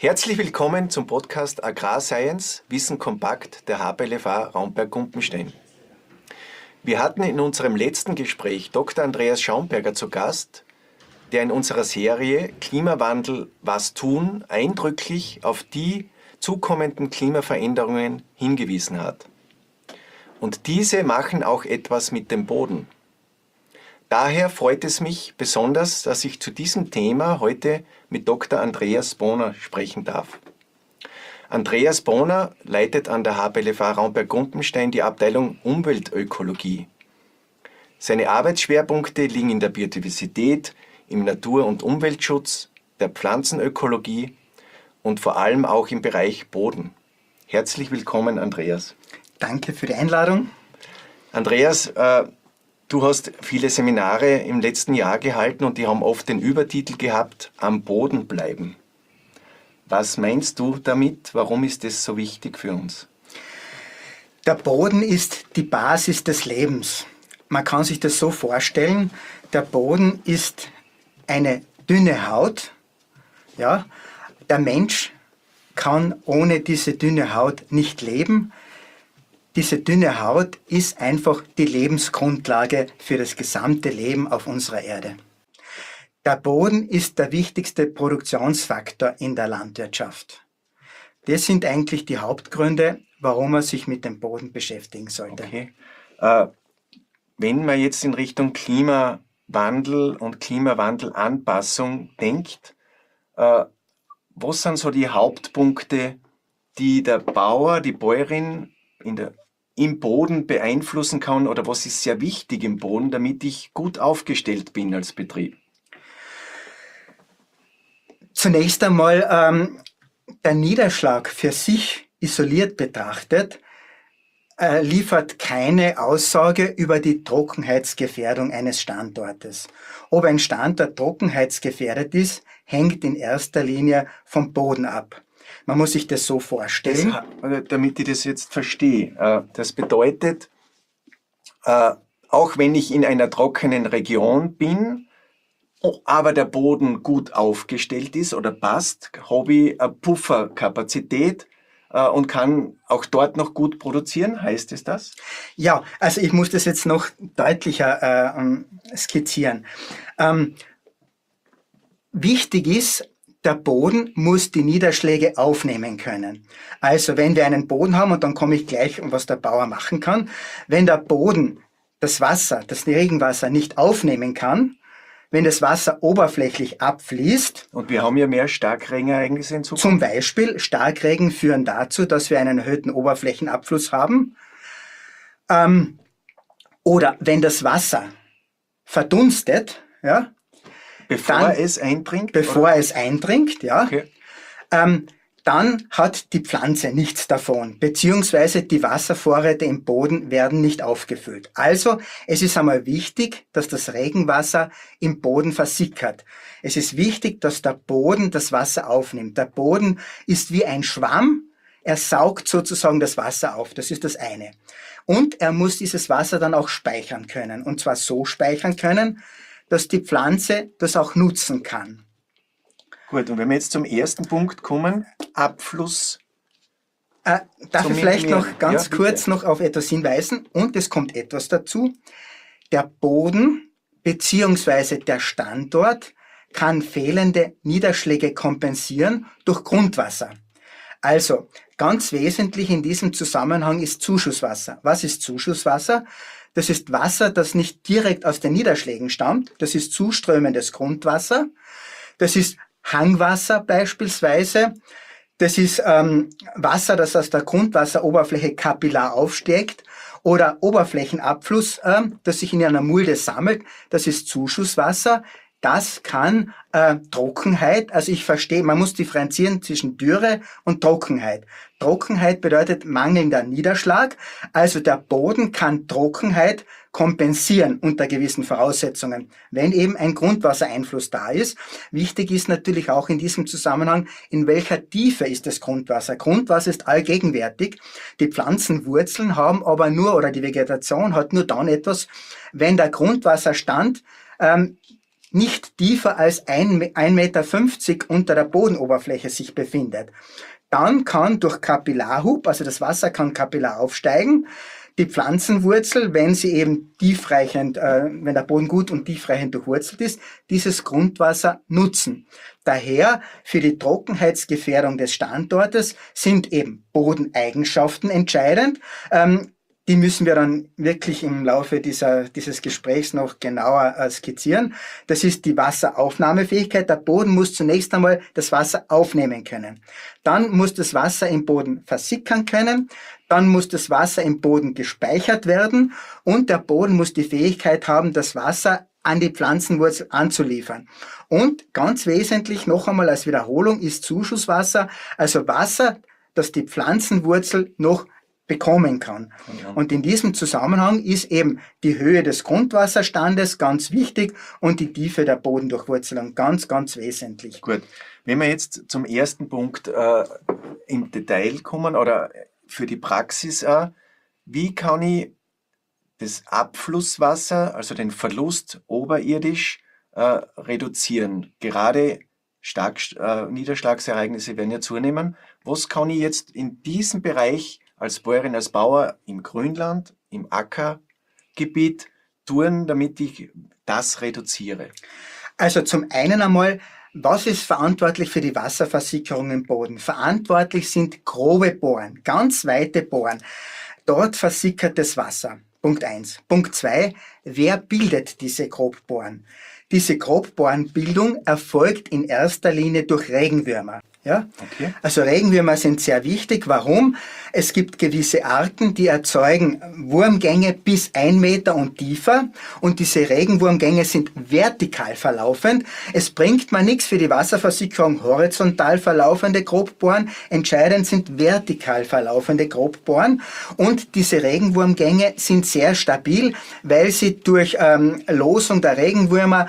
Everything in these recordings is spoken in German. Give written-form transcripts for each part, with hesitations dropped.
Herzlich willkommen zum Podcast Agrarscience, Wissen kompakt der HPLFA Raumberg-Gumpenstein. Wir hatten in unserem letzten Gespräch Dr. Andreas Schaumberger zu Gast, der in unserer Serie Klimawandel was tun eindrücklich auf die zukommenden Klimaveränderungen hingewiesen hat. Und diese machen auch etwas mit dem Boden. Daher freut es mich besonders, dass ich zu diesem Thema heute mit Dr. Andreas Bohner sprechen darf. Andreas Bohner leitet an der HPLFA Raumberg-Gumpenstein die Abteilung Umweltökologie. Seine Arbeitsschwerpunkte liegen in der Biodiversität, im Natur- und Umweltschutz, der Pflanzenökologie und vor allem auch im Bereich Boden. Herzlich willkommen, Andreas. Danke für die Einladung. Andreas, du hast viele Seminare im letzten Jahr gehalten und die haben oft den Übertitel gehabt, am Boden bleiben. Was meinst du damit? Warum ist das so wichtig für uns? Der Boden ist die Basis des Lebens. Man kann sich das so vorstellen, der Boden ist eine dünne Haut. Ja? Der Mensch kann ohne diese dünne Haut nicht leben. Diese dünne Haut ist einfach die Lebensgrundlage für das gesamte Leben auf unserer Erde. Der Boden ist der wichtigste Produktionsfaktor in der Landwirtschaft. Das sind eigentlich die Hauptgründe, warum man sich mit dem Boden beschäftigen sollte. Okay. Wenn man jetzt in Richtung Klimawandel und Klimawandelanpassung denkt, was sind so die Hauptpunkte, die der Bauer, die Bäuerin im Boden beeinflussen kann, oder was ist sehr wichtig im Boden, damit ich gut aufgestellt bin als Betrieb? Zunächst einmal der Niederschlag für sich isoliert betrachtet liefert keine Aussage über die Trockenheitsgefährdung eines Standortes. Ob ein Standort trockenheitsgefährdet ist, hängt in erster Linie vom Boden ab. Man muss sich das so vorstellen. Damit ich das jetzt verstehe, das bedeutet, auch wenn ich in einer trockenen Region bin, aber der Boden gut aufgestellt ist oder passt, habe ich eine Pufferkapazität und kann auch dort noch gut produzieren. Heißt es das? Ja, also ich muss das jetzt noch deutlicher skizzieren. Wichtig ist, der Boden muss die Niederschläge aufnehmen können. Also wenn wir einen Boden haben, und dann komme ich gleich, was der Bauer machen kann, wenn der Boden das Wasser, das Regenwasser nicht aufnehmen kann, wenn das Wasser oberflächlich abfließt. Und wir haben ja mehr Starkregenereignisse in Zukunft. Zum Beispiel Starkregen führen dazu, dass wir einen erhöhten Oberflächenabfluss haben. Oder wenn das Wasser verdunstet, ja, Bevor es eindringt, ja. Okay. Dann hat die Pflanze nichts davon, beziehungsweise die Wasservorräte im Boden werden nicht aufgefüllt. Also es ist einmal wichtig, dass das Regenwasser im Boden versickert. Es ist wichtig, dass der Boden das Wasser aufnimmt. Der Boden ist wie ein Schwamm, er saugt sozusagen das Wasser auf, das ist das eine. Und er muss dieses Wasser dann auch speichern können, und zwar so speichern können, dass die Pflanze das auch nutzen kann. Gut, und wenn wir jetzt zum ersten Punkt kommen, Abfluss. Darf ich vielleicht noch ganz kurz noch auf etwas hinweisen? Und es kommt etwas dazu. Der Boden bzw. der Standort kann fehlende Niederschläge kompensieren durch Grundwasser. Also ganz wesentlich in diesem Zusammenhang ist Zuschusswasser. Was ist Zuschusswasser? Das ist Wasser, das nicht direkt aus den Niederschlägen stammt. Das ist zuströmendes Grundwasser. Das ist Hangwasser beispielsweise. Das ist Wasser, das aus der Grundwasseroberfläche kapillar aufsteigt. Oder Oberflächenabfluss, das sich in einer Mulde sammelt. Das ist Zuschusswasser. Das kann Trockenheit, also ich verstehe, man muss differenzieren zwischen Dürre und Trockenheit. Trockenheit bedeutet mangelnder Niederschlag, also der Boden kann Trockenheit kompensieren unter gewissen Voraussetzungen, wenn eben ein Grundwassereinfluss da ist. Wichtig ist natürlich auch in diesem Zusammenhang, in welcher Tiefe ist das Grundwasser. Grundwasser ist allgegenwärtig. Die Pflanzenwurzeln haben aber nur, oder die Vegetation hat nur dann etwas, wenn der Grundwasserstand nicht tiefer als 1,50 Meter unter der Bodenoberfläche sich befindet, dann kann durch Kapillarhub, also das Wasser kann kapillar aufsteigen, die Pflanzenwurzel, wenn sie eben tiefreichend, wenn der Boden gut und tiefreichend durchwurzelt ist, dieses Grundwasser nutzen. Daher für die Trockenheitsgefährdung des Standortes sind eben Bodeneigenschaften entscheidend. Die müssen wir dann wirklich im Laufe dieses Gesprächs noch genauer skizzieren. Das ist die Wasseraufnahmefähigkeit. Der Boden muss zunächst einmal das Wasser aufnehmen können. Dann muss das Wasser im Boden versickern können. Dann muss das Wasser im Boden gespeichert werden. Und der Boden muss die Fähigkeit haben, das Wasser an die Pflanzenwurzel anzuliefern. Und ganz wesentlich noch einmal als Wiederholung ist Zuschusswasser, also Wasser, das die Pflanzenwurzel noch bekommen kann. Ja. Und in diesem Zusammenhang ist eben die Höhe des Grundwasserstandes ganz wichtig und die Tiefe der Bodendurchwurzelung ganz, ganz wesentlich. Gut, wenn wir jetzt zum ersten Punkt im Detail kommen oder für die Praxis, wie kann ich das Abflusswasser, also den Verlust oberirdisch, reduzieren? Gerade Niederschlagsereignisse werden ja zunehmen. Was kann ich jetzt in diesem Bereich als Bäuerin, als Bauer im Grünland, im Ackergebiet tun, damit ich das reduziere? Also zum einen einmal, was ist verantwortlich für die Wasserversickerung im Boden? Verantwortlich sind grobe Bohren, ganz weite Bohren. Dort versickert das Wasser. Punkt 1. Punkt 2. Wer bildet diese Grobbohren? Diese Grobbohrenbildung erfolgt in erster Linie durch Regenwürmer. Ja? Okay. Also Regenwürmer sind sehr wichtig. Warum? Es gibt gewisse Arten, die erzeugen Wurmgänge bis 1 Meter und tiefer und diese Regenwurmgänge sind vertikal verlaufend. Es bringt mal nichts für die Wasserversickerung horizontal verlaufende Grobbohren. Entscheidend sind vertikal verlaufende Grobbohren und diese Regenwurmgänge sind sehr stabil, weil sie durch Losung der Regenwürmer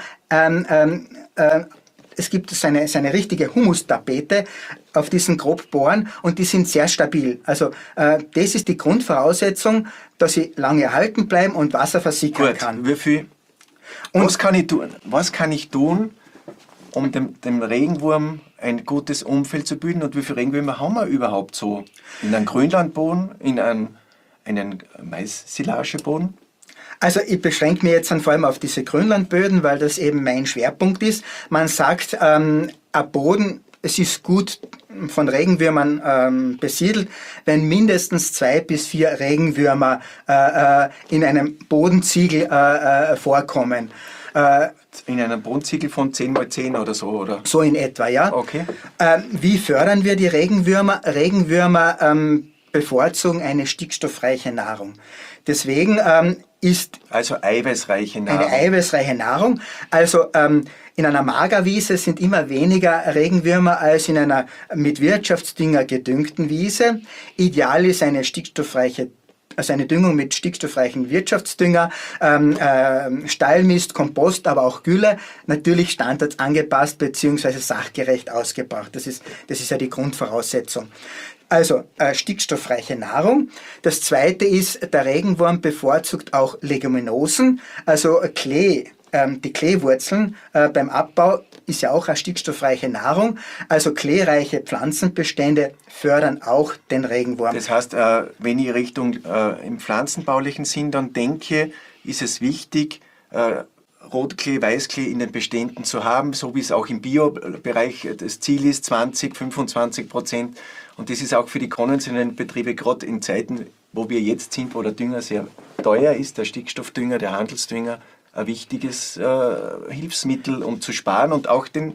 es gibt eine richtige Humustapete auf diesen Grobbohren und die sind sehr stabil. Also das ist die Grundvoraussetzung, dass sie lange erhalten bleiben und Wasser versickern kann. Was kann ich tun, um dem Regenwurm ein gutes Umfeld zu bilden? Und wie viele Regenwürmer haben wir überhaupt so in einem Grünlandboden, in einen Mais-Silageboden? Also ich beschränke mich jetzt vor allem auf diese Grünlandböden, weil das eben mein Schwerpunkt ist. Man sagt, ein Boden, es ist gut von Regenwürmern besiedelt, wenn mindestens 2 bis 4 Regenwürmer in einem Bodenziegel vorkommen. In einem Bodenziegel von 10 mal 10 oder so, oder? So in etwa, ja. Okay. Wie fördern wir die Regenwürmer? Regenwürmer bevorzugen eine stickstoffreiche Nahrung. Deswegen ist also eiweißreiche Nahrung. Eine eiweißreiche Nahrung. Also in einer Magerwiese sind immer weniger Regenwürmer als in einer mit Wirtschaftsdünger gedüngten Wiese. Ideal ist eine stickstoffreiche, also eine Düngung mit stickstoffreichen Wirtschaftsdünger, Stallmist, Kompost, aber auch Gülle, natürlich standards angepasst bzw. sachgerecht ausgebracht. Das ist ja die Grundvoraussetzung. Also stickstoffreiche Nahrung. Das zweite ist, der Regenwurm bevorzugt auch Leguminosen, also Klee. Die Kleewurzeln beim Abbau ist ja auch eine stickstoffreiche Nahrung. Also kleereiche Pflanzenbestände fördern auch den Regenwurm. Das heißt, wenn ich Richtung im pflanzenbaulichen Sinn dann denke, ist es wichtig, Rotklee, Weißklee in den Beständen zu haben, so wie es auch im Bio-Bereich das Ziel ist, 20-25%. Und das ist auch für die konventionellen Betriebe, gerade in Zeiten, wo wir jetzt sind, wo der Dünger sehr teuer ist, der Stickstoffdünger, der Handelsdünger, ein wichtiges Hilfsmittel, um zu sparen und auch die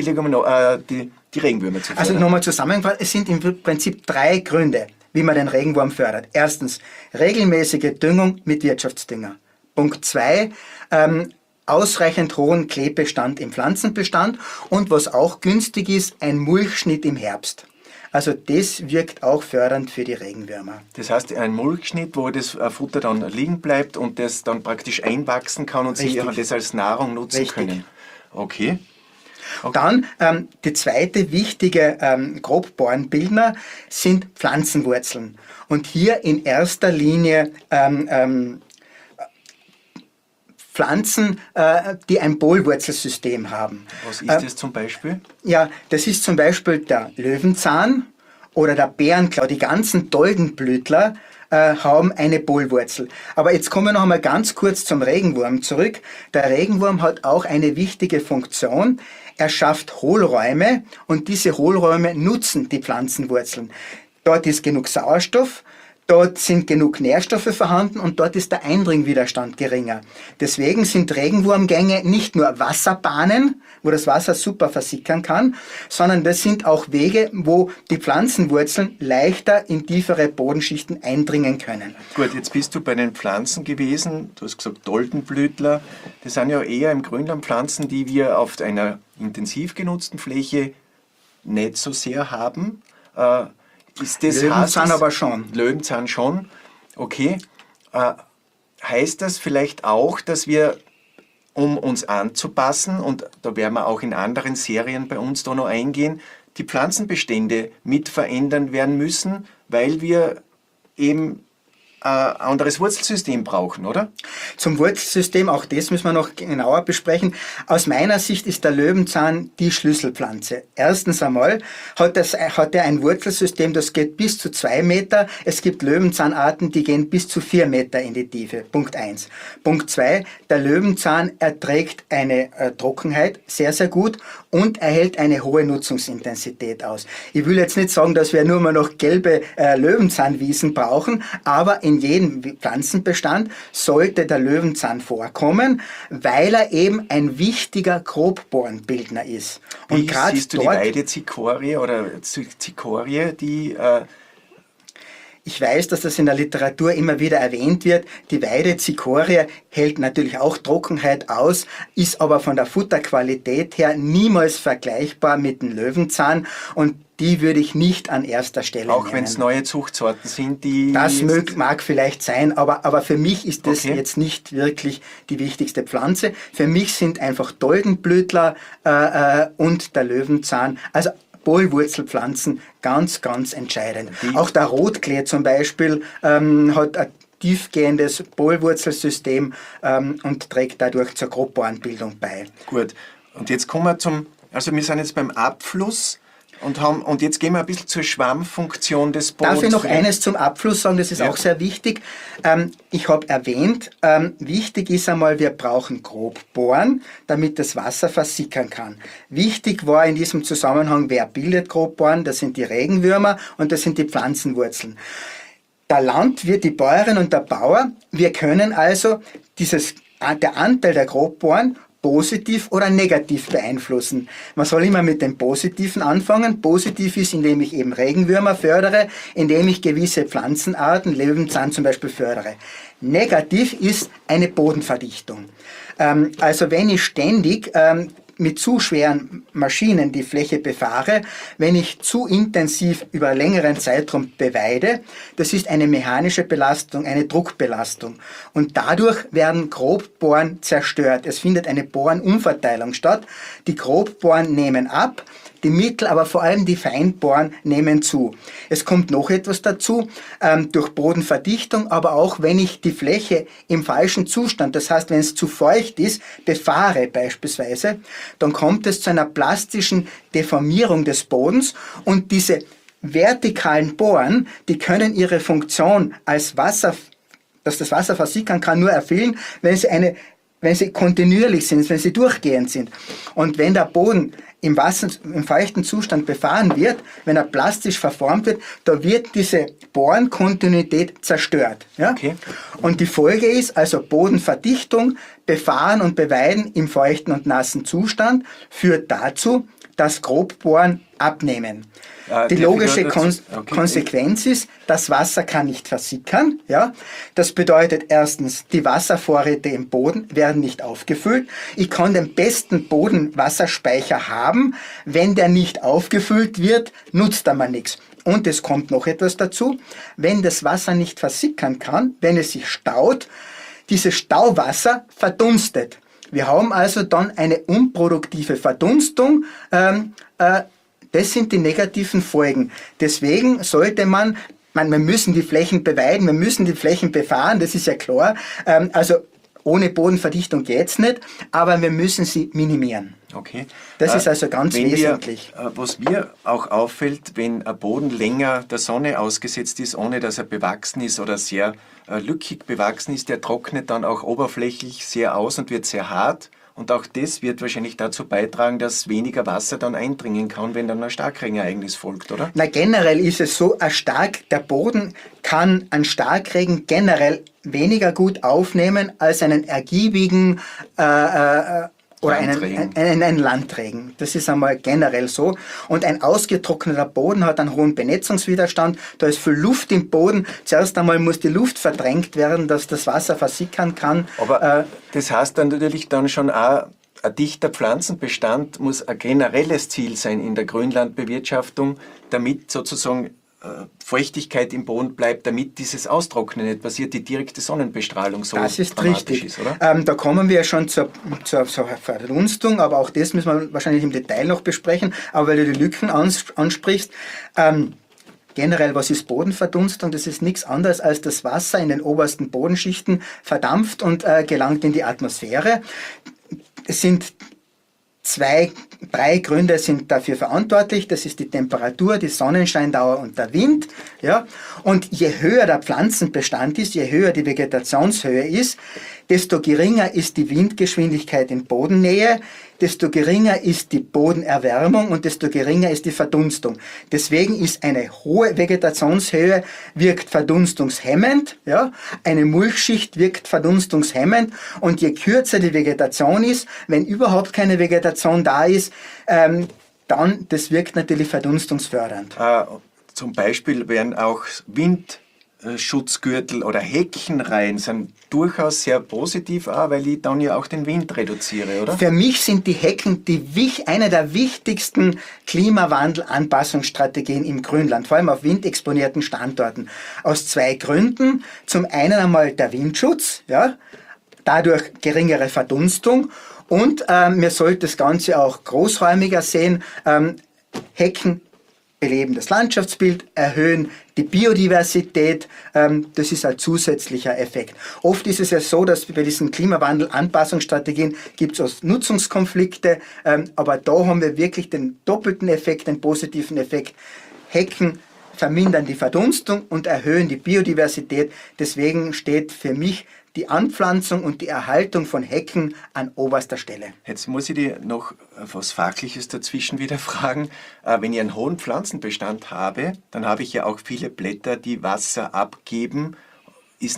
Regenwürmer zu fördern. Also nochmal zusammengefasst, es sind im Prinzip 3 Gründe, wie man den Regenwurm fördert. Erstens, regelmäßige Düngung mit Wirtschaftsdünger. Punkt 2, ausreichend hohen Kleebestand im Pflanzenbestand und was auch günstig ist, ein Mulchschnitt im Herbst. Also das wirkt auch fördernd für die Regenwürmer. Das heißt, ein Mulchschnitt, wo das Futter dann liegen bleibt und das dann praktisch einwachsen kann und sie das als Nahrung nutzen können. Okay. Dann die zweite wichtige Grobbohrenbildner sind Pflanzenwurzeln. Und hier in erster Linie Pflanzen, die ein Bohlwurzelsystem haben. Was ist das zum Beispiel? Ja, das ist zum Beispiel der Löwenzahn oder der Bärenklau. Die ganzen Doldenblütler haben eine Bohlwurzel. Aber jetzt kommen wir noch einmal ganz kurz zum Regenwurm zurück. Der Regenwurm hat auch eine wichtige Funktion. Er schafft Hohlräume und diese Hohlräume nutzen die Pflanzenwurzeln. Dort ist genug Sauerstoff, dort sind genug Nährstoffe vorhanden und dort ist der Eindringwiderstand geringer. Deswegen sind Regenwurmgänge nicht nur Wasserbahnen, wo das Wasser super versickern kann, sondern das sind auch Wege, wo die Pflanzenwurzeln leichter in tiefere Bodenschichten eindringen können. Gut, jetzt bist du bei den Pflanzen gewesen. Du hast gesagt Doldenblütler. Das sind ja eher im Grünland Pflanzen, die wir auf einer intensiv genutzten Fläche nicht so sehr haben. Löwenzahn aber schon. Löwenzahn schon, okay. Heißt das vielleicht auch, dass wir, um uns anzupassen, und da werden wir auch in anderen Serien bei uns da noch eingehen, die Pflanzenbestände mit verändern werden müssen, weil wir eben ein anderes Wurzelsystem brauchen, oder? Zum Wurzelsystem, auch das müssen wir noch genauer besprechen. Aus meiner Sicht ist der Löwenzahn die Schlüsselpflanze. Erstens einmal hat er ein Wurzelsystem, das geht bis zu 2 Meter. Es gibt Löwenzahnarten, die gehen bis zu 4 Meter in die Tiefe. Punkt 1. Punkt 2, der Löwenzahn erträgt eine Trockenheit sehr, sehr gut und erhält eine hohe Nutzungsintensität aus. Ich will jetzt nicht sagen, dass wir nur mal noch gelbe Löwenzahnwiesen brauchen, aber in jedem Pflanzenbestand sollte der Löwenzahn vorkommen, weil er eben ein wichtiger Grobbohrenbildner ist. Und gerade siehst du die Weidezikorie oder Zikorie, die... Ich weiß, dass das in der Literatur immer wieder erwähnt wird. Die Weidezikorie hält natürlich auch Trockenheit aus, ist aber von der Futterqualität her niemals vergleichbar mit dem Löwenzahn und die würde ich nicht an erster Stelle nennen. Auch wenn es neue Zuchtsorten sind, die... Das mag vielleicht sein, aber für mich ist das jetzt nicht wirklich die wichtigste Pflanze. Für mich sind einfach Doldenblütler und der Löwenzahn, also Bohlwurzelpflanzen, ganz, ganz entscheidend. Auch der Rotklee zum Beispiel hat ein tiefgehendes Bohlwurzelsystem und trägt dadurch zur Grobbohrenbildung bei. Gut, und jetzt kommen wir also wir sind jetzt beim Abfluss und jetzt gehen wir ein bisschen zur Schwammfunktion des Bodens. Darf ich noch eines zum Abfluss sagen, das ist auch sehr wichtig. Ich habe erwähnt, wichtig ist einmal, wir brauchen Grobbohren, damit das Wasser versickern kann. Wichtig war in diesem Zusammenhang, wer bildet Grobbohren? Das sind die Regenwürmer und das sind die Pflanzenwurzeln. Der Landwirt, die Bäuerin und der Bauer, wir können also der Anteil der Grobbohren positiv oder negativ beeinflussen. Man soll immer mit dem Positiven anfangen. Positiv ist, indem ich eben Regenwürmer fördere, indem ich gewisse Pflanzenarten, Löwenzahn zum Beispiel, fördere. Negativ ist eine Bodenverdichtung. Also wenn ich ständig mit zu schweren Maschinen die Fläche befahre, wenn ich zu intensiv über einen längeren Zeitraum beweide, das ist eine mechanische Belastung, eine Druckbelastung. Und dadurch werden Grobbohren zerstört. Es findet eine Bohrenumverteilung statt. Die Grobbohren nehmen ab, die Mittel, aber vor allem die Feinbohren nehmen zu. Es kommt noch etwas dazu, durch Bodenverdichtung, aber auch wenn ich die Fläche im falschen Zustand, das heißt, wenn es zu feucht ist, befahre beispielsweise, dann kommt es zu einer plastischen Deformierung des Bodens und diese vertikalen Bohren, die können ihre Funktion als Wasser, dass das Wasser versickern kann, nur erfüllen, wenn sie kontinuierlich sind, wenn sie durchgehend sind. Und wenn der Boden im feuchten Zustand befahren wird, wenn er plastisch verformt wird, da wird diese Bohrenkontinuität zerstört. Ja? Okay. Und die Folge ist also Bodenverdichtung, Befahren und Beweiden im feuchten und nassen Zustand führt dazu, dass Grobbohren abnehmen. Die logische Konsequenz ist, das Wasser kann nicht versickern. Ja? Das bedeutet erstens, die Wasservorräte im Boden werden nicht aufgefüllt. Ich kann den besten Bodenwasserspeicher haben. Wenn der nicht aufgefüllt wird, nutzt er mir nichts. Und es kommt noch etwas dazu. Wenn das Wasser nicht versickern kann, wenn es sich staut, dieses Stauwasser verdunstet. Wir haben also dann eine unproduktive Verdunstung. Das sind die negativen Folgen. Deswegen sollte wir müssen die Flächen beweiden, wir müssen die Flächen befahren, das ist ja klar. Also ohne Bodenverdichtung geht es nicht, aber wir müssen sie minimieren. Okay. Das ist also ganz wesentlich. Was mir auch auffällt, wenn ein Boden länger der Sonne ausgesetzt ist, ohne dass er bewachsen ist oder sehr lückig bewachsen ist, der trocknet dann auch oberflächlich sehr aus und wird sehr hart. Und auch das wird wahrscheinlich dazu beitragen, dass weniger Wasser dann eindringen kann, wenn dann ein Starkregenereignis folgt, oder? Na, generell ist es so, der Boden kann einen Starkregen generell weniger gut aufnehmen als einen ergiebigen oder einen Landregen. Das ist einmal generell so. Und ein ausgetrockneter Boden hat einen hohen Benetzungswiderstand. Da ist viel Luft im Boden. Zuerst einmal muss die Luft verdrängt werden, dass das Wasser versickern kann. Aber das heißt dann natürlich dann schon auch, ein dichter Pflanzenbestand muss ein generelles Ziel sein in der Grünlandbewirtschaftung, damit sozusagen Feuchtigkeit im Boden bleibt, damit dieses Austrocknen nicht passiert, die direkte Sonnenbestrahlung so das ist dramatisch richtig. Ist, oder? Da kommen wir schon zur Verdunstung, aber auch das müssen wir wahrscheinlich im Detail noch besprechen. Aber weil du die Lücken ansprichst, generell, was ist Bodenverdunstung? Das ist nichts anderes als das Wasser in den obersten Bodenschichten verdampft und gelangt in die Atmosphäre. Es sind drei Gründe sind dafür verantwortlich. Das ist die Temperatur, die Sonnenscheindauer und der Wind. Ja? Und je höher der Pflanzenbestand ist, je höher die Vegetationshöhe ist, desto geringer ist die Windgeschwindigkeit in Bodennähe, desto geringer ist die Bodenerwärmung und desto geringer ist die Verdunstung. Deswegen ist eine hohe Vegetationshöhe wirkt verdunstungshemmend, ja? Eine Mulchschicht wirkt verdunstungshemmend und je kürzer die Vegetation ist, wenn überhaupt keine Vegetation da ist, dann das wirkt natürlich verdunstungsfördernd. Zum Beispiel werden auch Windschutzgürtel oder Heckenreihen sind durchaus sehr positiv, auch, weil ich dann ja auch den Wind reduziere, oder? Für mich sind die Hecken eine der wichtigsten Klimawandel-Anpassungsstrategien im Grünland, vor allem auf windexponierten Standorten. Aus zwei Gründen. Zum einen einmal der Windschutz, ja, dadurch geringere Verdunstung und wir sollten das Ganze auch großräumiger sehen. Hecken beleben das Landschaftsbild, erhöhen die Biodiversität, das ist ein zusätzlicher Effekt. Oft ist es ja so, dass bei diesen Klimawandel-Anpassungsstrategien gibt es Nutzungskonflikte, aber da haben wir wirklich den doppelten Effekt, den positiven Effekt. Hecken vermindern die Verdunstung und erhöhen die Biodiversität. Deswegen steht für mich die Anpflanzung und die Erhaltung von Hecken an oberster Stelle. Jetzt muss ich dir noch was Fachliches dazwischen wieder fragen. Wenn ich einen hohen Pflanzenbestand habe, dann habe ich ja auch viele Blätter, die Wasser abgeben. Ist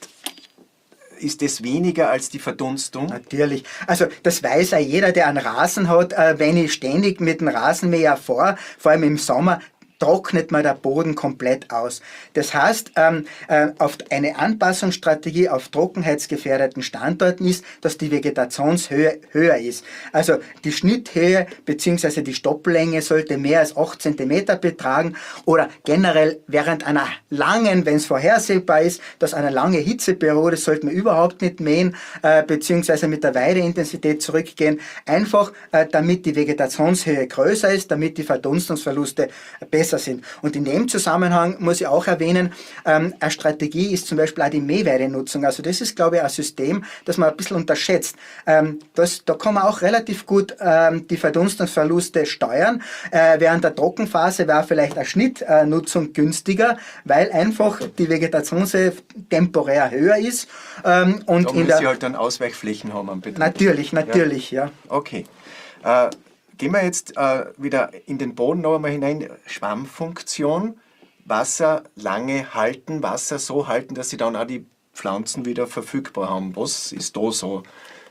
das weniger als die Verdunstung? Natürlich. Also das weiß ja jeder, der einen Rasen hat. Wenn ich ständig mit dem Rasenmäher fahre, vor allem im Sommer, trocknet man der Boden komplett aus. Das heißt, auf eine Anpassungsstrategie auf trockenheitsgefährdeten Standorten ist, dass die Vegetationshöhe höher ist. Also die Schnitthöhe bzw. die Stoppellänge sollte mehr als 8 cm betragen oder generell während einer langen, wenn es vorhersehbar ist, dass eine lange Hitzeperiode sollte man überhaupt nicht mähen bzw. mit der Weideintensität zurückgehen. Einfach damit die Vegetationshöhe größer ist, damit die Verdunstungsverluste besser sind. Und in dem Zusammenhang muss ich auch erwähnen, eine Strategie ist zum Beispiel auch die Mähweidenutzung. Also das ist, glaube ich, ein System, das man ein bisschen unterschätzt. Da kann man auch relativ gut die Verdunstungsverluste steuern. Während der Trockenphase wäre vielleicht eine Schnittnutzung günstiger, weil einfach die Vegetation temporär höher ist. Und da muss ich halt dann Ausweichflächen haben am Betrieb. Natürlich, ja. Okay. Gehen wir jetzt wieder in den Boden noch einmal hinein. Schwammfunktion, Wasser lange halten, Wasser so halten, dass sie dann auch die Pflanzen wieder verfügbar haben. Was ist da so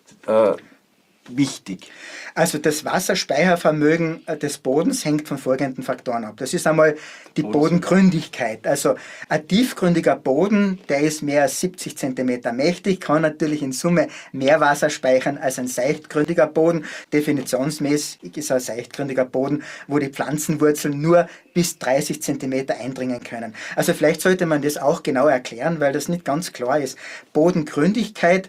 wichtig? Also das Wasserspeichervermögen des Bodens hängt von folgenden Faktoren ab. Das ist einmal die Bodengründigkeit. Also ein tiefgründiger Boden, der ist mehr als 70 cm mächtig, kann natürlich in Summe mehr Wasser speichern als ein seichtgründiger Boden. Definitionsmäßig ist ein seichtgründiger Boden, wo die Pflanzenwurzeln nur bis 30 cm eindringen können. Also vielleicht sollte man das auch genau erklären, weil das nicht ganz klar ist. Bodengründigkeit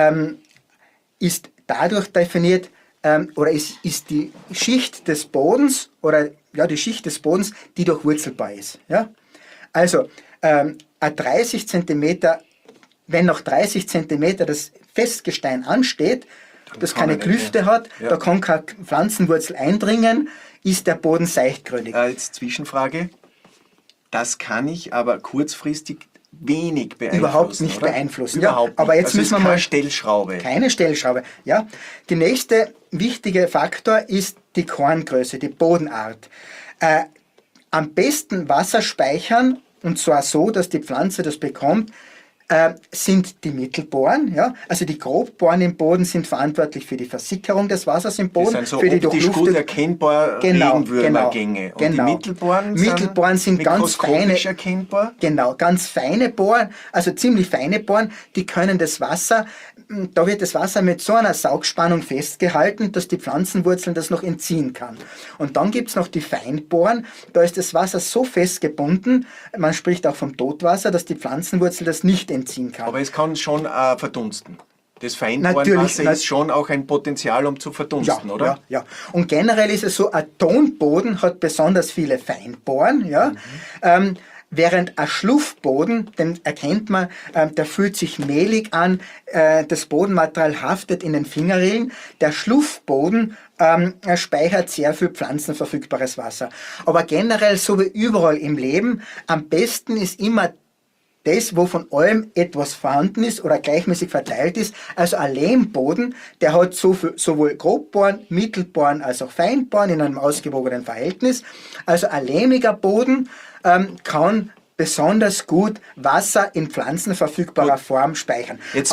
ist dadurch definiert, oder ist die Schicht des Bodens, oder ja, die Schicht des Bodens, die durchwurzelbar ist. Ja? Also, ein 30 cm wenn nach 30 Zentimeter das Festgestein ansteht, das keine Klüfte hat, da kann keine Pflanzenwurzel eindringen, ist der Boden seichtgründig. Jetzt Zwischenfrage. Das kann ich aber kurzfristig wenig beeinflussen. Überhaupt nicht oder? beeinflussen. Überhaupt aber nicht. jetzt müssen wir keine mal Stellschraube. Keine Stellschraube. Ja. Die nächste wichtige Faktor ist die Korngröße, die Bodenart. Am besten Wasser speichern, und zwar so, dass die Pflanze das bekommt, sind die Mittelbohren. Ja? Also die Grobbohren im Boden sind verantwortlich für die Versickerung des Wassers im Boden. Das sind so für die optisch gut erkennbar Regenwürmergänge. Und die Mittelbohren sind ganz feine, erkennbar? Genau, ganz feine Bohren, also ziemlich feine Bohren, die können das Wasser, da wird das Wasser mit so einer Saugspannung festgehalten, dass die Pflanzenwurzeln das noch entziehen kann. Und dann gibt es noch die Feinbohren, da ist das Wasser so festgebunden, man spricht auch vom Totwasser, dass die Pflanzenwurzel das nicht entziehen kann. Aber es kann schon verdunsten. Das Feinbohrenwasser ist schon auch ein Potenzial, um zu verdunsten, oder? Ja. Und generell ist es so, ein Tonboden hat besonders viele Feinbohren, ja. Während ein Schluffboden, den erkennt man, der fühlt sich mehlig an, das Bodenmaterial haftet in den Fingerrillen. Der Schluffboden speichert sehr viel pflanzenverfügbares Wasser. Aber generell, so wie überall im Leben, am besten ist immer das, wo von allem etwas vorhanden ist oder gleichmäßig verteilt ist. Also ein Lehmboden, der hat sowohl Grobbohren, Mittelbohren als auch Feinbohren in einem ausgewogenen Verhältnis. Also ein lehmiger Boden kann besonders gut Wasser in pflanzenverfügbarer Form speichern. Jetzt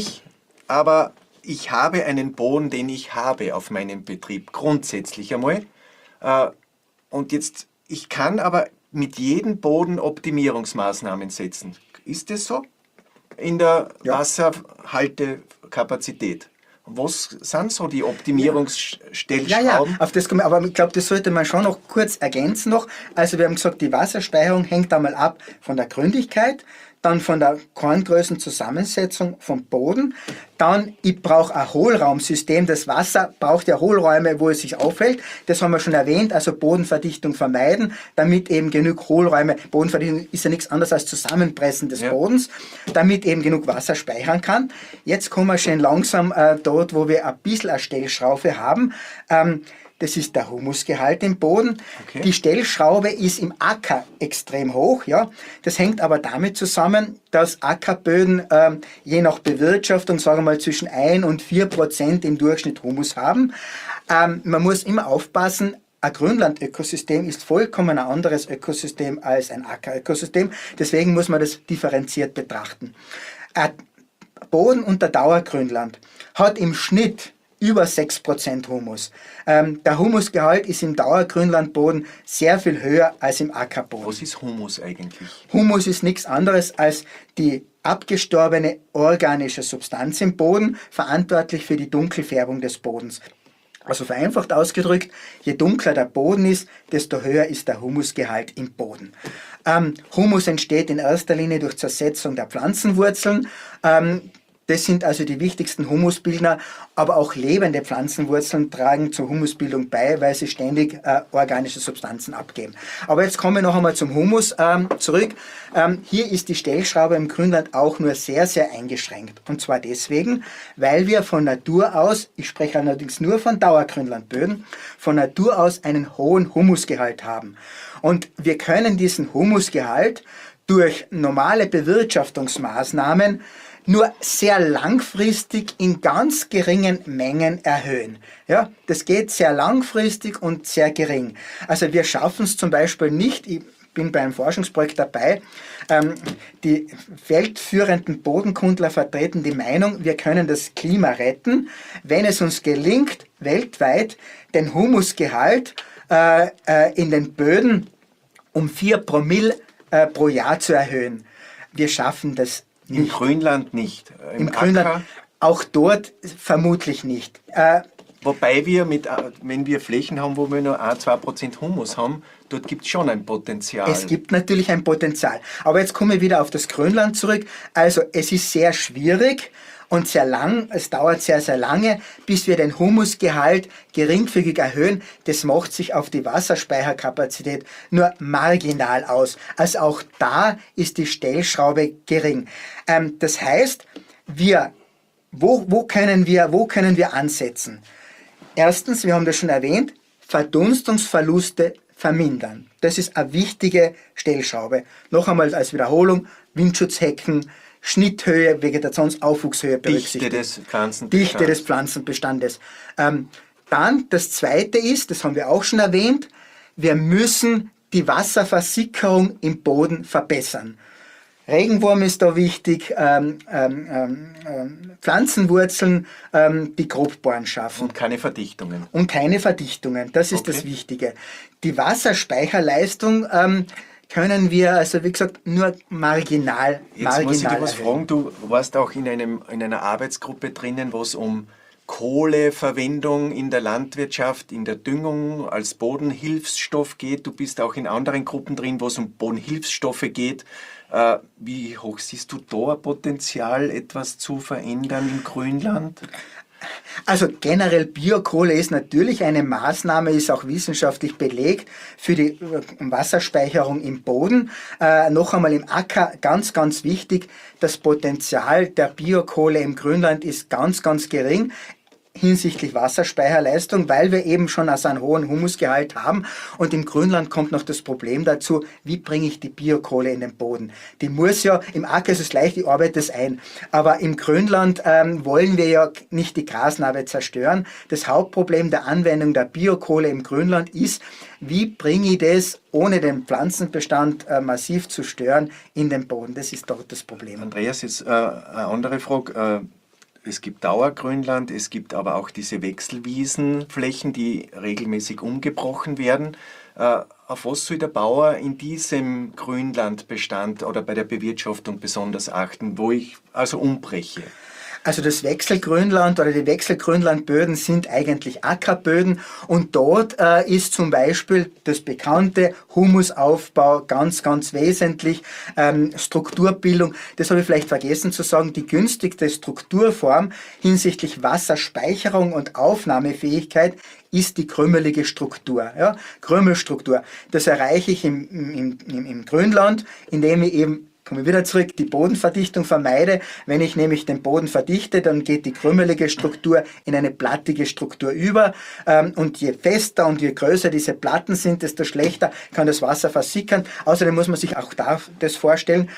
ich habe einen Boden, den ich habe auf meinem Betrieb, grundsätzlich einmal. Und jetzt, ich kann aber mit jedem Boden Optimierungsmaßnahmen setzen. Ist das so? In der Wasserhaltekapazität. Was sind so die Optimierungsstellschrauben? Auf das kommen wir, aber ich glaube, das sollte man schon noch kurz ergänzen noch. Also wir haben gesagt, die Wasserspeicherung hängt einmal ab von der Gründigkeit, dann von der Korngrößenzusammensetzung vom Boden, dann ich brauche ein Hohlraumsystem. Das Wasser braucht ja Hohlräume, wo es sich aufhält. Das haben wir schon erwähnt, also Bodenverdichtung vermeiden, damit eben genug Hohlräume, Bodenverdichtung ist ja nichts anderes als Zusammenpressen des Bodens, damit eben genug Wasser speichern kann. Jetzt kommen wir schön langsam dort, wo wir ein bisschen eine Stellschraube haben. Das ist der Humusgehalt im Boden. Okay. Die Stellschraube ist im Acker extrem hoch. Ja. Das hängt aber damit zusammen, dass Ackerböden je nach Bewirtschaftung, sagen wir mal, zwischen 1 und 4% im Durchschnitt Humus haben. Man muss immer aufpassen, ein Grünlandökosystem ist vollkommen ein anderes Ökosystem als ein Ackerökosystem. Deswegen muss man das differenziert betrachten. Boden unter Dauergrünland hat im Schnitt über 6% Humus. Der Humusgehalt ist im Dauergrünlandboden sehr viel höher als im Ackerboden. Was ist Humus eigentlich? Humus ist nichts anderes als die abgestorbene organische Substanz im Boden, verantwortlich für die Dunkelfärbung des Bodens. Also vereinfacht ausgedrückt, je dunkler der Boden ist, desto höher ist der Humusgehalt im Boden. Humus entsteht in erster Linie durch Zersetzung der Pflanzenwurzeln. Das sind also die wichtigsten Humusbildner, aber auch lebende Pflanzenwurzeln tragen zur Humusbildung bei, weil sie ständig organische Substanzen abgeben. Aber jetzt kommen wir noch einmal zum Humus zurück. Hier ist die Stellschraube im Grünland auch nur sehr, sehr eingeschränkt. Und zwar deswegen, weil wir von Natur aus, ich spreche allerdings nur von Dauergrünlandböden, von Natur aus einen hohen Humusgehalt haben. Und wir können diesen Humusgehalt durch normale Bewirtschaftungsmaßnahmen nur sehr langfristig in ganz geringen Mengen erhöhen. Ja, das geht sehr langfristig und sehr gering. Also wir schaffen es zum Beispiel nicht, ich bin bei einem Forschungsprojekt dabei, die weltführenden Bodenkundler vertreten die Meinung, wir können das Klima retten, wenn es uns gelingt, weltweit den Humusgehalt in den Böden um 4 Promille pro Jahr zu erhöhen. Wir schaffen das nicht. Im Grünland nicht. Im Grünland auch dort vermutlich nicht. Wobei wenn wir Flächen haben, wo wir nur 1-2% Humus haben, dort gibt es schon ein Potenzial. Es gibt natürlich ein Potenzial. Aber jetzt komme ich wieder auf das Grünland zurück. Also es ist sehr schwierig und sehr lang, es dauert sehr, sehr lange, bis wir den Humusgehalt geringfügig erhöhen. Das macht sich auf die Wasserspeicherkapazität nur marginal aus. Also auch da ist die Stellschraube gering. Das heißt, wo können wir ansetzen? Erstens, wir haben das schon erwähnt, Verdunstungsverluste vermindern. Das ist eine wichtige Stellschraube. Noch einmal als Wiederholung, Windschutzhecken, Schnitthöhe, Vegetationsaufwuchshöhe berücksichtigen. Dichte des Pflanzenbestandes. Dann das Zweite ist, das haben wir auch schon erwähnt, wir müssen die Wasserversickerung im Boden verbessern. Regenwurm ist da wichtig, Pflanzenwurzeln, die Grobbohren schaffen. Und keine Verdichtungen. Das ist das Wichtige. Die Wasserspeicherleistung können wir, also wie gesagt, nur marginal Jetzt muss ich dir was fragen, du warst auch in einer Arbeitsgruppe drinnen, wo es um Kohleverwendung in der Landwirtschaft, in der Düngung als Bodenhilfsstoff geht. Du bist auch in anderen Gruppen drin, wo es um Bodenhilfsstoffe geht. Wie hoch siehst du da Potenzial, etwas zu verändern im Grünland? Also generell Biokohle ist natürlich eine Maßnahme, ist auch wissenschaftlich belegt für die Wasserspeicherung im Boden. Noch einmal im Acker ganz, ganz wichtig, das Potenzial der Biokohle im Grünland ist ganz, ganz gering hinsichtlich Wasserspeicherleistung, weil wir eben schon also einen hohen Humusgehalt haben. Und im Grünland kommt noch das Problem dazu, wie bringe ich die Biokohle in den Boden? Die muss ja, im Acker ist es leicht, ich arbeite es ein. Aber im Grünland wollen wir ja nicht die Grasnarbe zerstören. Das Hauptproblem der Anwendung der Biokohle im Grünland ist, wie bringe ich das, ohne den Pflanzenbestand massiv zu stören, in den Boden? Das ist doch das Problem. Andreas, jetzt eine andere Frage. Es gibt Dauergrünland, es gibt aber auch diese Wechselwiesenflächen, die regelmäßig umgebrochen werden. Auf was soll der Bauer in diesem Grünlandbestand oder bei der Bewirtschaftung besonders achten, wo ich also umbreche? Also das Wechselgrünland oder die Wechselgrünlandböden sind eigentlich Ackerböden und dort ist zum Beispiel das bekannte Humusaufbau ganz, ganz wesentlich, Strukturbildung, das habe ich vielleicht vergessen zu sagen, die günstigste Strukturform hinsichtlich Wasserspeicherung und Aufnahmefähigkeit ist die krümelige Struktur, ja? Krümelstruktur. Das erreiche ich im Grünland, indem ich eben, komme wieder zurück, die Bodenverdichtung vermeide. Wenn ich nämlich den Boden verdichte, dann geht die krümelige Struktur in eine plattige Struktur über. Und je fester und je größer diese Platten sind, desto schlechter kann das Wasser versickern. Außerdem muss man sich auch das vorstellen,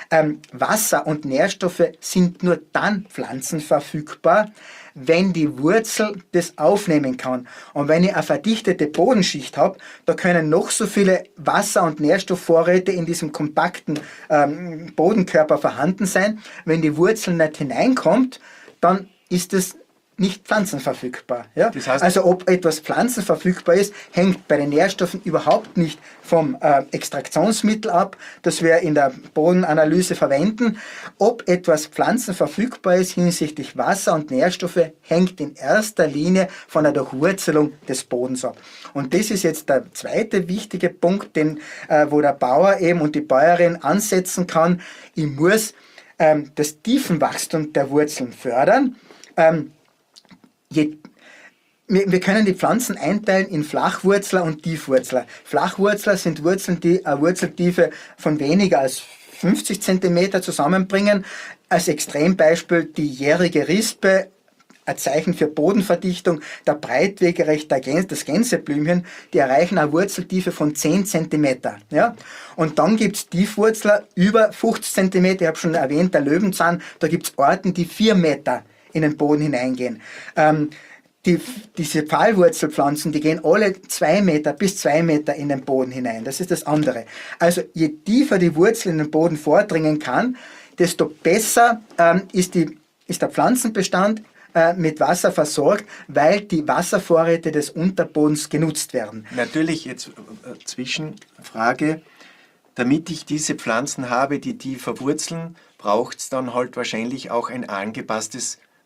Wasser und Nährstoffe sind nur dann pflanzenverfügbar, wenn die Wurzel das aufnehmen kann. Und wenn ich eine verdichtete Bodenschicht habe, da können noch so viele Wasser- und Nährstoffvorräte in diesem kompakten Bodenkörper vorhanden sein. Wenn die Wurzel nicht hineinkommt, dann ist es nicht pflanzenverfügbar. Ja? Das heißt, also ob etwas pflanzenverfügbar ist, hängt bei den Nährstoffen überhaupt nicht vom Extraktionsmittel ab, das wir in der Bodenanalyse verwenden. Ob etwas pflanzenverfügbar ist hinsichtlich Wasser und Nährstoffe, hängt in erster Linie von der Durchwurzelung des Bodens ab. Und das ist jetzt der zweite wichtige Punkt, wo der Bauer eben und die Bäuerin ansetzen kann. Ich muss das Tiefenwachstum der Wurzeln fördern. Wir können die Pflanzen einteilen in Flachwurzler und Tiefwurzler. Flachwurzler sind Wurzeln, die eine Wurzeltiefe von weniger als 50 cm zusammenbringen. Als Extrembeispiel die jährige Rispe, ein Zeichen für Bodenverdichtung, der Breitwegerecht, das Gänseblümchen, die erreichen eine Wurzeltiefe von 10 cm. Ja? Und dann gibt es Tiefwurzler über 50 cm, ich habe schon erwähnt, der Löwenzahn, da gibt es Orten, die 4 Meter in den Boden hineingehen. Diese Pfahlwurzelpflanzen, die gehen alle 2 Meter bis 2 Meter in den Boden hinein. Das ist das andere. Also je tiefer die Wurzel in den Boden vordringen kann, desto besser ist der Pflanzenbestand mit Wasser versorgt, weil die Wasservorräte des Unterbodens genutzt werden. Natürlich, jetzt Zwischenfrage, damit ich diese Pflanzen habe, die tiefer wurzeln, braucht es dann halt wahrscheinlich auch ein angepasstes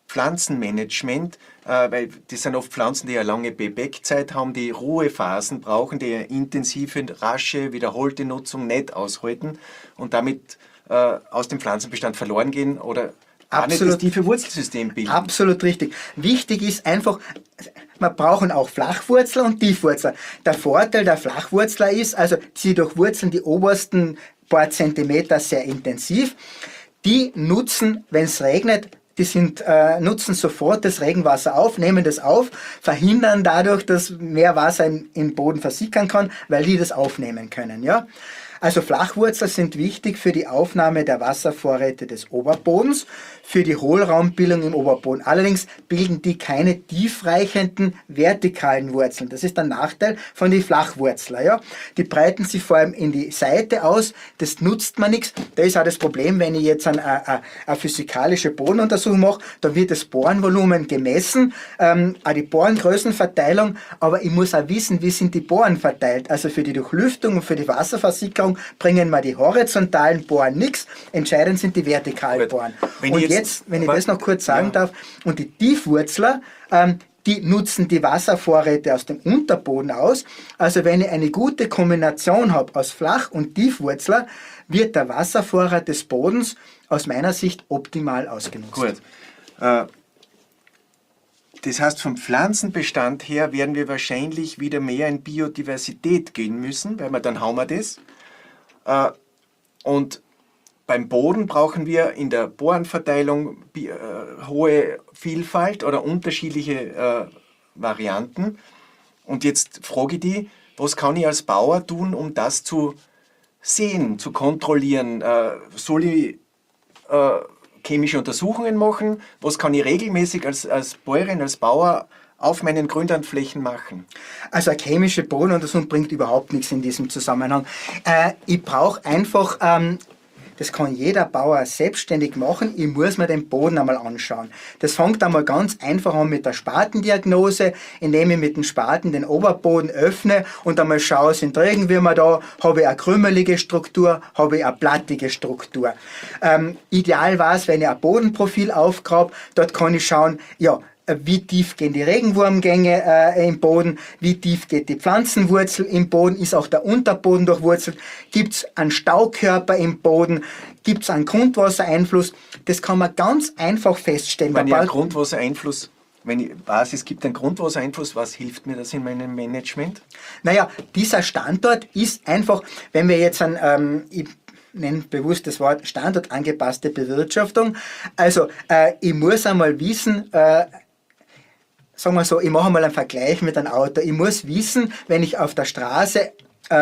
Pflanzenmanagement, weil das sind oft Pflanzen, die eine lange Bebeckzeit haben, die Ruhephasen brauchen, die eine intensive, rasche, wiederholte Nutzung nicht aushalten und damit aus dem Pflanzenbestand verloren gehen oder gar nicht das tiefe Wurzelsystem bilden. Absolut richtig. Wichtig ist einfach, wir brauchen auch Flachwurzler und Tiefwurzler. Der Vorteil der Flachwurzler ist, also sie durchwurzeln die obersten paar Zentimeter sehr intensiv. Die nutzen, wenn es regnet, nutzen sofort das Regenwasser auf, nehmen das auf, verhindern dadurch, dass mehr Wasser im Boden versickern kann, weil die das aufnehmen können. Ja? Also Flachwurzler sind wichtig für die Aufnahme der Wasservorräte des Oberbodens, für die Hohlraumbildung im Oberboden. Allerdings bilden die keine tiefreichenden vertikalen Wurzeln. Das ist der Nachteil von den Flachwurzler. Ja? Die breiten sich vor allem in die Seite aus, das nutzt man nichts. Da ist auch das Problem, wenn ich jetzt eine physikalische Bodenuntersuchung mache, da wird das Bohrenvolumen gemessen, auch die Bohrengrößenverteilung, aber ich muss auch wissen, wie sind die Bohren verteilt. Also für die Durchlüftung und für die Wasserversickerung bringen wir die horizontalen Bohren nichts, entscheidend sind die vertikalen Bohren. Und jetzt, wenn ich das noch kurz sagen darf, und die Tiefwurzler, die nutzen die Wasservorräte aus dem Unterboden aus. Also wenn ich eine gute Kombination habe aus Flach- und Tiefwurzler, wird der Wasservorrat des Bodens aus meiner Sicht optimal ausgenutzt. Gut. Das heißt, vom Pflanzenbestand her werden wir wahrscheinlich wieder mehr in Biodiversität gehen müssen, weil dann haben wir das. Und beim Boden brauchen wir in der Bohrenverteilung hohe Vielfalt oder unterschiedliche Varianten. Und jetzt frage ich dich, was kann ich als Bauer tun, um das zu sehen, zu kontrollieren? Soll ich chemische Untersuchungen machen? Was kann ich regelmäßig als Bäuerin, als Bauer auf meinen Grünlandflächen machen? Also eine chemische Bodenuntersuchung bringt überhaupt nichts in diesem Zusammenhang. Ich brauche einfach, das kann jeder Bauer selbstständig machen, ich muss mir den Boden einmal anschauen. Das fängt einmal ganz einfach an mit der Spatendiagnose, indem ich mit dem Spaten den Oberboden öffne und einmal schaue, sind Regenwürmer da, habe ich eine krümelige Struktur, habe ich eine plattige Struktur. Ideal war es, wenn ich ein Bodenprofil aufgrabe, dort kann ich schauen, ja, wie tief gehen die Regenwurmgänge im Boden, wie tief geht die Pflanzenwurzel im Boden, ist auch der Unterboden durchwurzelt, gibt es einen Staukörper im Boden, gibt es einen Grundwassereinfluss, das kann man ganz einfach feststellen. Wenn ich einen Grundwassereinfluss, wenn ich weiß, es gibt einen Grundwassereinfluss, was hilft mir das in meinem Management? Naja, dieser Standort ist einfach, wenn wir jetzt ich nenne bewusst das Wort standortangepasste Bewirtschaftung, also ich muss einmal wissen, sagen wir so, ich mache mal einen Vergleich mit einem Auto. Ich muss wissen, wenn ich auf der Straße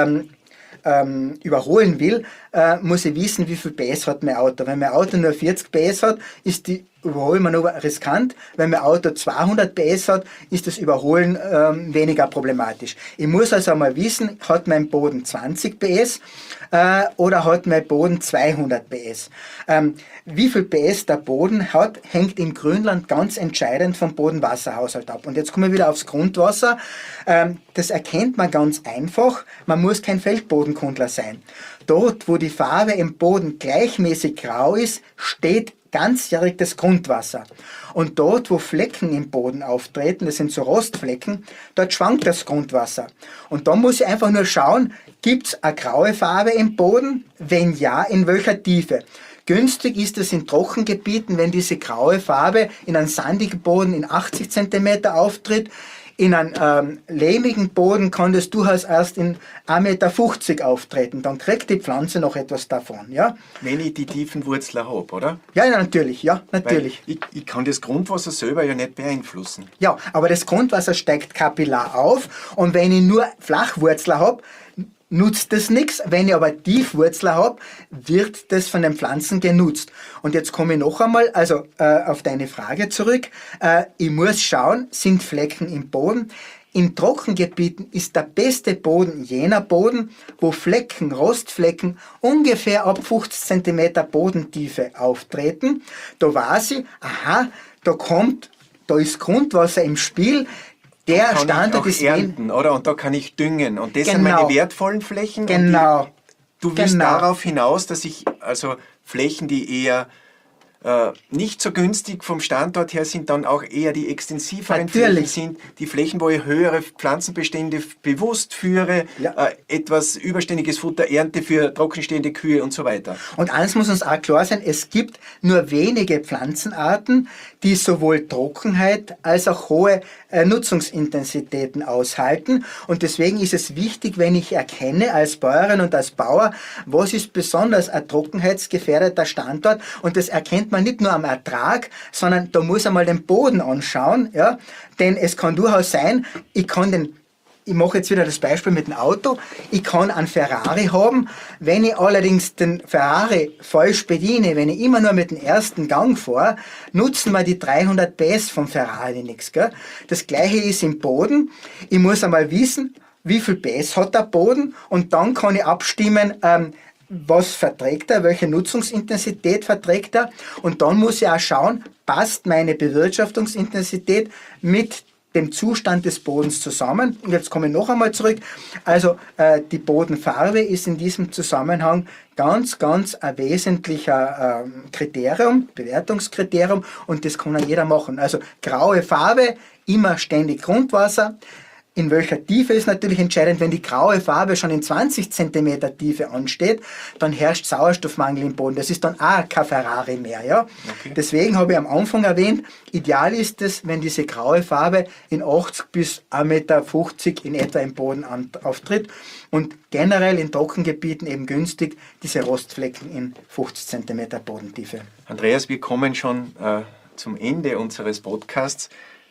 überholen will, muss ich wissen, wie viel PS hat mein Auto. Wenn mein Auto nur 40 PS hat, ist die Überholmanöver riskant. Wenn mein Auto 200 PS hat, ist das Überholen weniger problematisch. Ich muss also einmal wissen, hat mein Boden 20 PS oder hat mein Boden 200 PS. Wie viel PS der Boden hat, hängt im Grünland ganz entscheidend vom Bodenwasserhaushalt ab. Und jetzt kommen wir wieder aufs Grundwasser. Das erkennt man ganz einfach. Man muss kein Feldbodenkundler sein. Dort, wo die Farbe im Boden gleichmäßig grau ist, steht ganzjährig das Grundwasser. Und dort, wo Flecken im Boden auftreten, das sind so Rostflecken, dort schwankt das Grundwasser. Und da muss ich einfach nur schauen, gibt es eine graue Farbe im Boden? Wenn ja, in welcher Tiefe? Günstig ist es in Trockengebieten, wenn diese graue Farbe in einem sandigen Boden in 80 cm auftritt. In einem lehmigen Boden kann das durchaus erst in 1,50 Meter auftreten. Dann kriegt die Pflanze noch etwas davon. Ja? Wenn ich die tiefen Wurzeln habe, oder? Ja, natürlich. Ja, natürlich. Ich kann das Grundwasser selber ja nicht beeinflussen. Ja, aber das Grundwasser steigt kapillar auf und wenn ich nur Flachwurzler habe, nutzt das nichts. Wenn ich aber Tiefwurzler habe, wird das von den Pflanzen genutzt. Und jetzt komme ich noch einmal auf deine Frage zurück. Ich muss schauen, sind Flecken im Boden? In Trockengebieten ist der beste Boden jener Boden, wo Flecken, Rostflecken ungefähr ab 50 cm Bodentiefe auftreten. Da weiß ich, aha, da ist Grundwasser im Spiel. Der Standort ist ernten, oder? Und da kann ich düngen. Und das sind meine wertvollen Flächen. Genau. Du willst darauf hinaus, dass ich also Flächen, die eher nicht so günstig vom Standort her sind dann auch eher die extensiveren Natürlich. Flächen, sind die Flächen, wo ich höhere Pflanzenbestände bewusst führe, etwas überständiges Futter ernte für trockenstehende Kühe und so weiter. Und eins muss uns auch klar sein, es gibt nur wenige Pflanzenarten, die sowohl Trockenheit als auch hohe Nutzungsintensitäten aushalten. Und deswegen ist es wichtig, wenn ich erkenne als Bäuerin und als Bauer, was ist besonders ein trockenheitsgefährdeter Standort. Und das erkennt man nicht nur am Ertrag, sondern da muss man mal den Boden anschauen. Ja? Denn es kann durchaus sein, ich mache jetzt wieder das Beispiel mit dem Auto. Ich kann einen Ferrari haben. Wenn ich allerdings den Ferrari falsch bediene, wenn ich immer nur mit dem ersten Gang fahre, nutzen mir die 300 PS vom Ferrari nichts. Gell? Das Gleiche ist im Boden. Ich muss einmal wissen, wie viel PS hat der Boden, und dann kann ich abstimmen, was verträgt er, welche Nutzungsintensität verträgt er, und dann muss ich auch schauen, passt meine Bewirtschaftungsintensität mit dem Zustand des Bodens zusammen. Und jetzt komme ich noch einmal zurück. Also die Bodenfarbe ist in diesem Zusammenhang ganz ein wesentlicher Kriterium, Bewertungskriterium, und das kann ja jeder machen. Also graue Farbe, immer ständig Grundwasser. In welcher Tiefe ist natürlich entscheidend. Wenn die graue Farbe schon in 20 cm Tiefe ansteht, dann herrscht Sauerstoffmangel im Boden. Das ist dann auch kein Ferrari mehr. Ja? Okay. Deswegen habe ich am Anfang erwähnt, ideal ist es, wenn diese graue Farbe in 80 bis 1,50 Meter in etwa im Boden auftritt, und generell in Trockengebieten eben günstig diese Rostflecken in 50 cm Bodentiefe. Andreas, wir kommen schon zum Ende unseres Podcasts.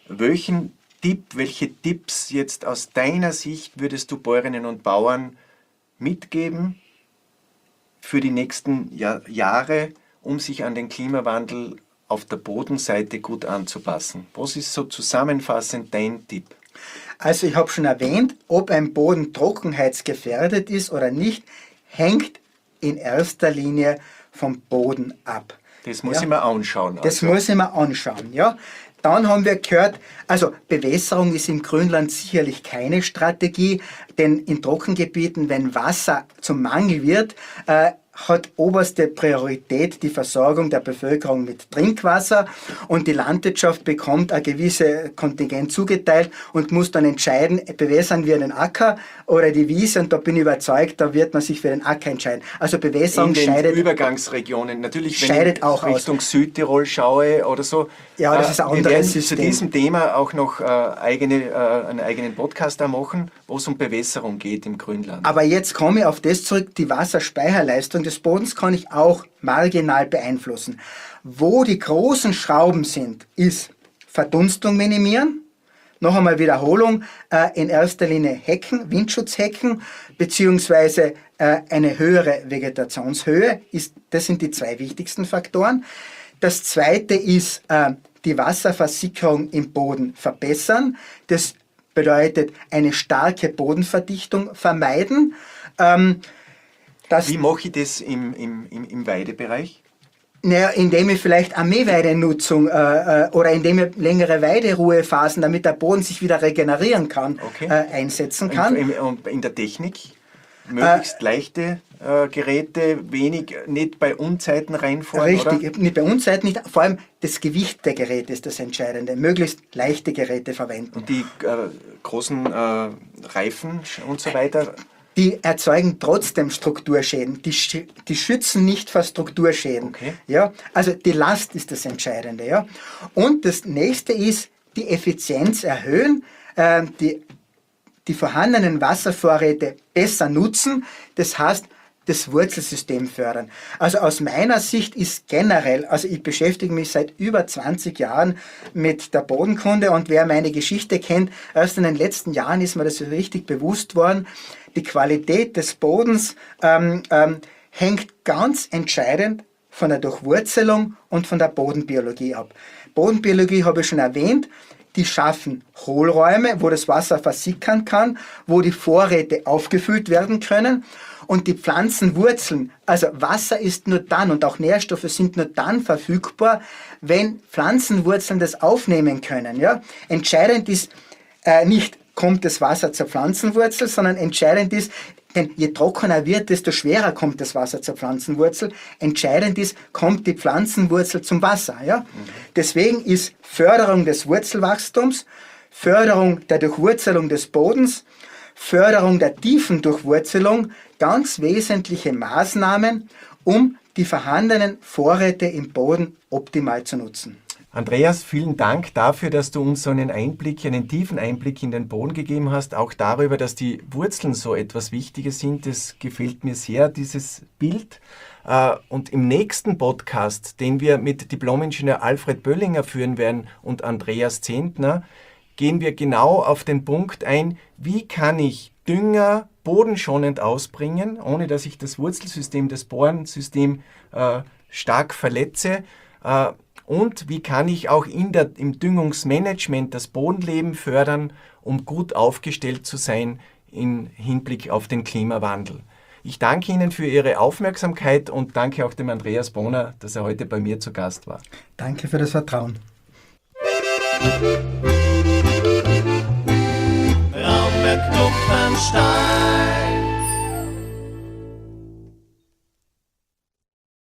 Welche Tipps jetzt aus deiner Sicht würdest du Bäuerinnen und Bauern mitgeben für die nächsten Jahre, um sich an den Klimawandel auf der Bodenseite gut anzupassen? Was ist so zusammenfassend dein Tipp? Also ich habe schon erwähnt, ob ein Boden trockenheitsgefährdet ist oder nicht, hängt in erster Linie vom Boden ab. Das muss ich mir anschauen. Das muss ich mir anschauen, ja. Dann haben wir gehört, also Bewässerung ist im Grünland sicherlich keine Strategie, denn in Trockengebieten, wenn Wasser zum Mangel wird, hat oberste Priorität die Versorgung der Bevölkerung mit Trinkwasser, und die Landwirtschaft bekommt ein gewisses Kontingent zugeteilt und muss dann entscheiden, bewässern wir den Acker oder die Wiese, und da bin ich überzeugt, da wird man sich für den Acker entscheiden. Also Bewässerung scheidet... In den Übergangsregionen, natürlich, wenn ich auch Richtung Südtirol schaue oder so. Ja, das ist ein anderes System. Zu diesem Thema auch noch einen eigenen Podcast machen, wo es um Bewässerung geht im Grünland. Aber jetzt komme ich auf das zurück, die Wasserspeicherleistung des Bodens kann ich auch marginal beeinflussen. Wo die großen Schrauben sind, ist Verdunstung minimieren, noch einmal Wiederholung, in erster Linie Hecken, Windschutzhecken, beziehungsweise eine höhere Vegetationshöhe, das sind die zwei wichtigsten Faktoren. Das zweite ist die Wasserversickerung im Boden verbessern. Das bedeutet eine starke Bodenverdichtung vermeiden. Wie mache ich das im Weidebereich? Naja, indem ich vielleicht eine Mähweidenutzung oder indem ich längere Weideruhephasen, damit der Boden sich wieder regenerieren kann, einsetzen kann. Und in der Technik? Möglichst leichte Geräte, nicht bei Unzeiten reinfahren, richtig, oder? Nicht bei Unzeiten, nicht. Vor allem das Gewicht der Geräte ist das Entscheidende. Möglichst leichte Geräte verwenden. Und die großen Reifen und so weiter? Die erzeugen trotzdem Strukturschäden. Die schützen nicht vor Strukturschäden. Okay. Ja? Also die Last ist das Entscheidende. Ja? Und das nächste ist, die Effizienz erhöhen, die vorhandenen Wasservorräte besser nutzen. Das heißt, das Wurzelsystem fördern. Also aus meiner Sicht ist generell, also ich beschäftige mich seit über 20 Jahren mit der Bodenkunde, und wer meine Geschichte kennt, erst in den letzten Jahren ist mir das so richtig bewusst worden. Die Qualität des Bodens hängt ganz entscheidend von der Durchwurzelung und von der Bodenbiologie ab. Bodenbiologie habe ich schon erwähnt. Die schaffen Hohlräume, wo das Wasser versickern kann, wo die Vorräte aufgefüllt werden können. Und die Pflanzenwurzeln, also Wasser ist nur dann und auch Nährstoffe sind nur dann verfügbar, wenn Pflanzenwurzeln das aufnehmen können. Ja? Entscheidend ist nicht, kommt das Wasser zur Pflanzenwurzel, sondern entscheidend ist, Denn je trockener wird, desto schwerer kommt das Wasser zur Pflanzenwurzel. Entscheidend ist, kommt die Pflanzenwurzel zum Wasser. Ja? Deswegen ist Förderung des Wurzelwachstums, Förderung der Durchwurzelung des Bodens, Förderung der tiefen Durchwurzelung ganz wesentliche Maßnahmen, um die vorhandenen Vorräte im Boden optimal zu nutzen. Andreas, vielen Dank dafür, dass du uns so einen tiefen Einblick in den Boden gegeben hast, auch darüber, dass die Wurzeln so etwas Wichtiges sind. Das gefällt mir sehr, dieses Bild. Und im nächsten Podcast, den wir mit Diplom-Ingenieur Alfred Böllinger führen werden und Andreas Zentner, gehen wir genau auf den Punkt ein, wie kann ich Dünger bodenschonend ausbringen, ohne dass ich das Wurzelsystem, das Borensystem stark verletze. Und wie kann ich auch im Düngungsmanagement das Bodenleben fördern, um gut aufgestellt zu sein im Hinblick auf den Klimawandel. Ich danke Ihnen für Ihre Aufmerksamkeit und danke auch dem Andreas Bohner, dass er heute bei mir zu Gast war. Danke für das Vertrauen. Raumberg Klopfenstein.